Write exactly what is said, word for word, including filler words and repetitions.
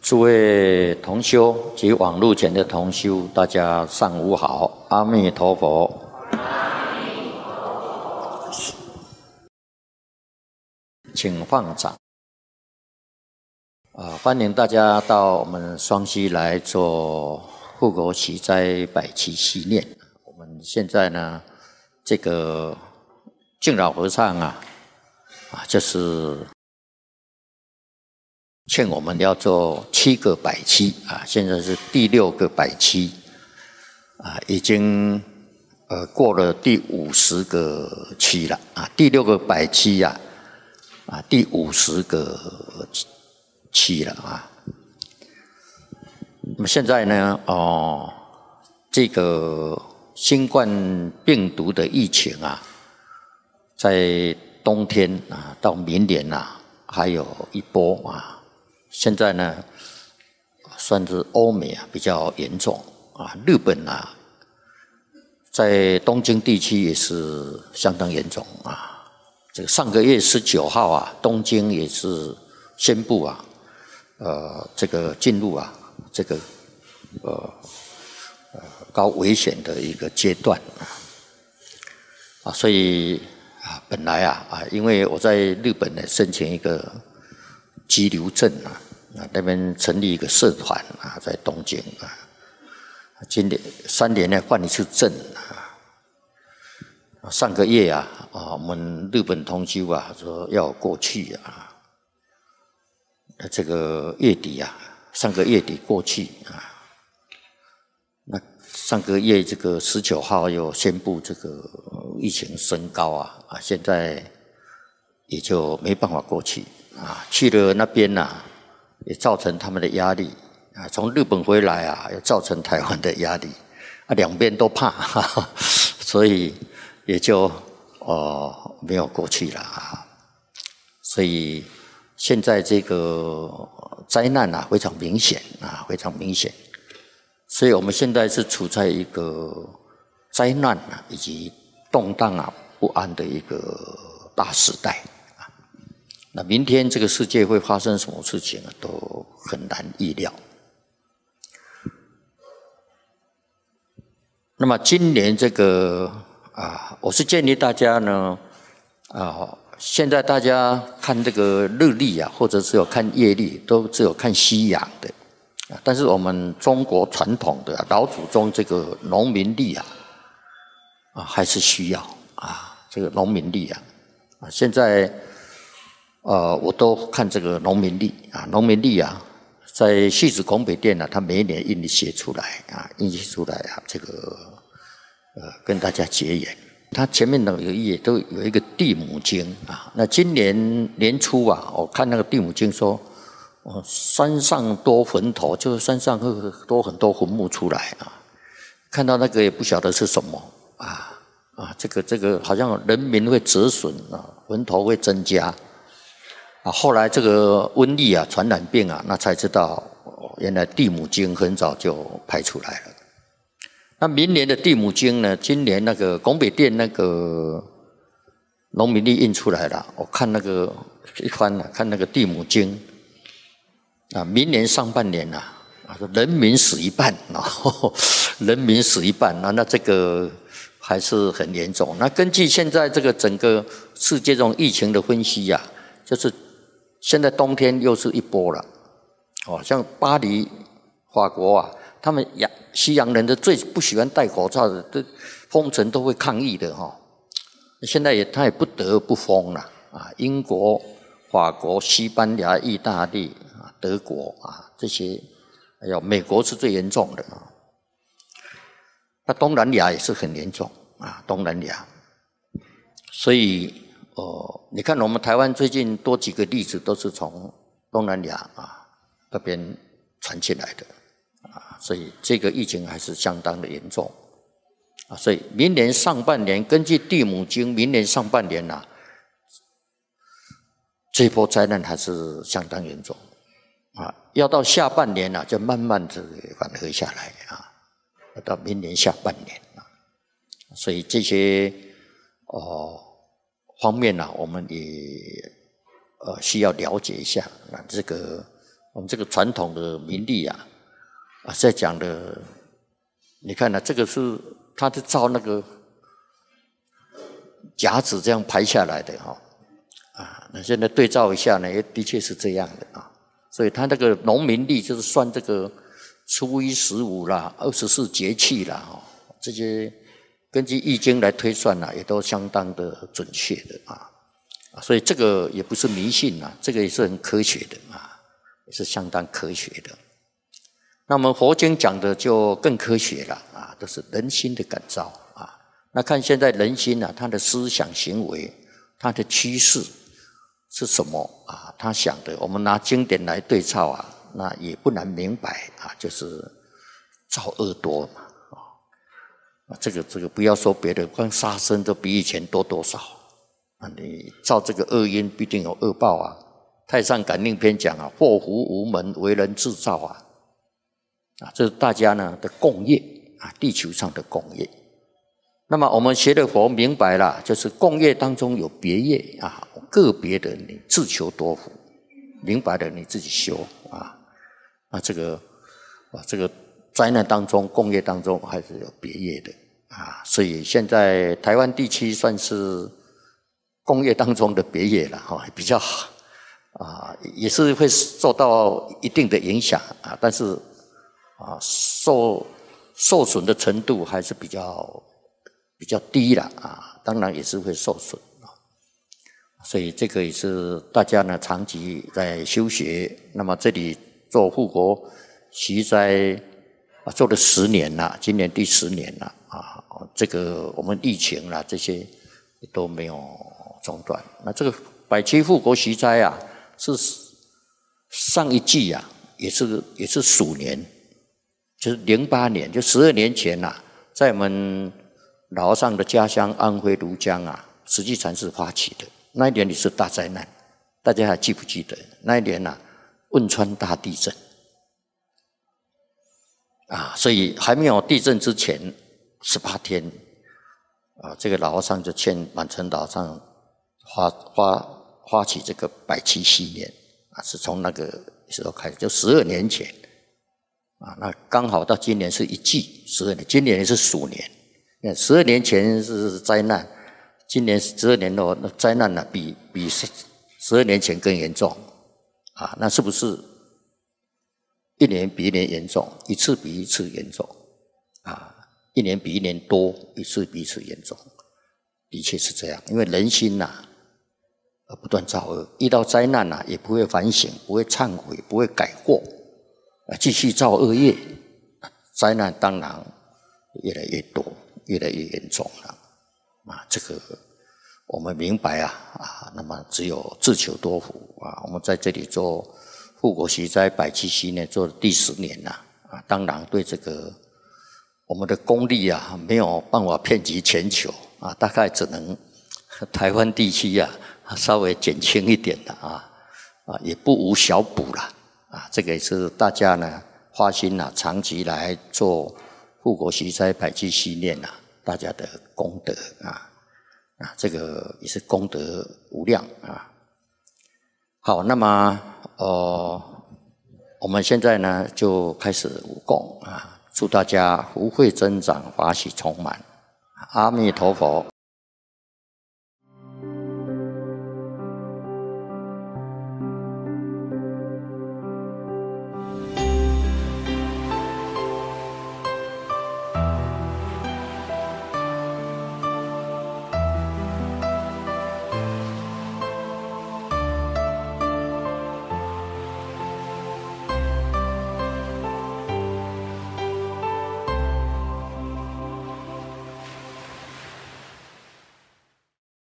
诸位同修及网络前的同修，大家上午好，阿弥陀佛。阿弥陀佛。请放掌。啊，欢迎大家到我们双溪来做护国祈斋百期系列。我们现在呢，这个敬老和尚啊，啊，就是劝我们要做七个百期啊，现在是第六个百期啊，已经呃过了第五十个期了啊，第六个百期呀啊，啊，第五十个期了啊。那么现在呢，哦，这个新冠病毒的疫情啊，在冬天啊到明年啊还有一波啊。现在呢，算是欧美啊比较严重啊，日本啊，在东京地区也是相当严重啊。这个上个月十九号啊，东京也是宣布啊，呃，这个进入啊这个呃呃高危险的一个阶段啊，所以啊，本来啊啊，因为我在日本呢申请一个居留证啊，啊那边成立一个社团啊，在东京啊，今年三年呢换一次证啊。上个月啊，啊我们日本同修啊说要过去啊，这个月底啊，上个月底过去啊，那上个月这个十九号又宣布这个疫情升高啊，啊现在也就没办法过去。啊，去了那边呐、啊，也造成他们的压力啊。从日本回来啊，也造成台湾的压力啊，两边都怕，哈哈，所以也就哦没有过去了啊。所以现在这个灾难啊非常明显啊，非常明显。所以我们现在是处在一个灾难啊以及动荡啊不安的一个大时代。那明天这个世界会发生什么事情啊，都很难预料。那么今年这个啊，我是建议大家呢，啊，现在大家看这个日历啊，或者是有看月历，都只有看西洋的，啊，但是我们中国传统的老祖宗这个农民历啊，啊，还是需要啊，这个农民历啊，啊，现在。呃，我都看这个农民历啊，农民历啊，在戏子拱北店啊，他每一年印写出来啊，印写出来啊，这个呃跟大家结缘。他前面两个页都有一个地母经啊，那今年年初啊，我看那个地母经说，哦，山上多坟头，就是山上会多很多坟墓出来啊，看到那个也不晓得是什么啊啊，这个这个好像人民会折损啊，坟头会增加。啊，后来这个瘟疫啊、传染病啊，那才知道，哦，原来地母经很早就排出来了。那明年的地母经呢？今年那个拱北店那个农民历印出来了，我看那个一翻啊，看那个地母经啊，明年上半年啊，啊，人民死一半，然后人民死一半，那那这个还是很严重。那根据现在这个整个世界这种疫情的分析啊，就是现在冬天又是一波了，哦，像巴黎、法国啊，他们洋西洋人的最不喜欢戴口罩的，这封城都会抗议的哈、哦。现在也他也不得不封了啊，英国、法国、西班牙、意大利啊、德国啊这些，还有美国是最严重的啊。那东南亚也是很严重啊，东南亚，所以。哦，你看我们台湾最近多几个例子都是从东南亚啊那边传进来的啊，所以这个疫情还是相当的严重啊，所以明年上半年根据地母经，明年上半年啊，这波灾难还是相当严重啊，要到下半年啊，就慢慢的缓和下来啊，要到明年下半年啊，所以这些哦。方面呢、啊，我们也呃需要了解一下啊，这个我们这个传统的民历啊，啊，在讲的，你看呢、啊，这个是他是照那个甲子这样排下来的哈、哦，啊，那现在对照一下呢，也的确是这样的啊，所以他那个农民历就是算这个初一十五啦、二十四节气啦，哈，这些根据易经来推算啦，也都相当的准确的啊，所以这个也不是迷信啦，这个也是很科学的啊，也是相当科学的。那么佛经讲的就更科学了啊，都是人心的感召啊。那看现在人心啊，他的思想行为，他的趋势是什么啊？他想的，我们拿经典来对照啊，那也不难明白啊，就是造恶多嘛啊。这个这个不要说别的，光杀生都比以前多多少啊！你造这个恶因，必定有恶报啊。太上感应篇讲啊，祸福无门，为人自造啊。啊，这是大家呢的共业啊，地球上的共业。那么我们学了佛明白了，就是共业当中有别业啊，个别的你自求多福，明白的你自己修啊。那这个啊，这个灾难当中、共业当中还是有别业的啊。所以现在台湾地区算是共业当中的别业了哈，比较好啊，也是会受到一定的影响啊，但是。啊，受受损的程度还是比较比较低了啊，当然也是会受损啊，所以这个也是大家呢长期在修学。那么这里做护国习斋啊，做了十年了，今年第十年了啊，这个我们疫情啦这些都没有中断。那这个百七护国习斋啊，是上一季啊，也是也是鼠年。就是零八年，就十二年前呐、啊，在我们老和尚的家乡安徽庐江啊，实际禅师发起的那一年也是大灾难，大家还记不记得？那一年呐、啊，汶川大地震啊，所以还没有地震之前十八天啊，这个老和尚就劝满城老和尚发发发起这个百七禧年啊，是从那个时候开始，就十二年前。啊，那刚好到今年是一季，十二年，今年是鼠年。那十二年前是灾难，今年十二年后，那灾难呢比比十十二年前更严重啊！那是不是一年比一年严重，一次比一次严重啊？一年比一年多，一次比一次严重，的确是这样。因为人心呐、啊，不断造恶，遇到灾难呐、啊，也不会反省，不会忏悔，不会改过。继续造恶业，灾难当然越来越多，越来越严重了。啊，这个我们明白啊啊，那么只有自求多福啊。我们在这里做护国习斋百七禧年，做了第十年了啊。当然对这个我们的功力啊，没有办法遍及全球啊，大概只能台湾地区啊稍微减轻一点的啊啊，也不无小补了。啊，这个也是大家呢花心啊，长期来做护国习斋百七禧年啊，大家的功德啊啊，这个也是功德无量啊。好，那么呃，我们现在呢就开始五供啊，祝大家福慧增长，法喜充满，阿弥陀佛。